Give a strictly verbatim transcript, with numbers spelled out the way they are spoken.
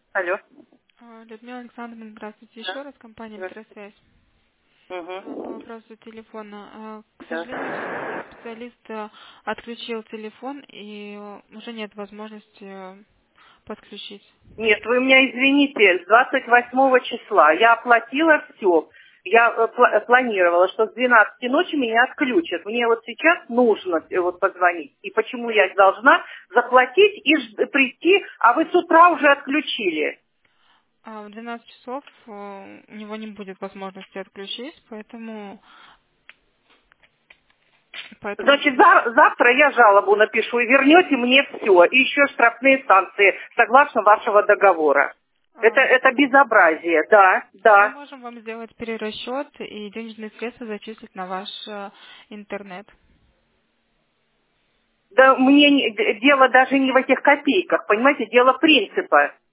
Алло. А, Людмила Александровна, здравствуйте еще Да. раз, компания Здравствуйте. «Метросвязь». А, По Угу. вопросу телефона. А, К Да. сожалению, сейчас специалист а, отключил телефон и а, уже нет возможности а, подключить. Нет, вы меня извините, с двадцать восьмого числа я оплатила все. Я э, пла- планировала, что с двенадцати ночи меня отключат. Мне вот сейчас нужно э, вот позвонить. И почему я должна заплатить и ж- прийти, а вы с утра уже отключили? А в двенадцать часов а, у него не будет возможности отключить, поэтому, поэтому Значит, за- завтра я жалобу напишу и вернете мне все. И еще штрафные санкции, согласно вашего договора. Это, а, это безобразие, да, мы да. можем вам сделать перерасчет и денежные средства зачислить на ваш а, интернет. Да мне не- д- дело даже не в этих копейках, понимаете, дело принципа.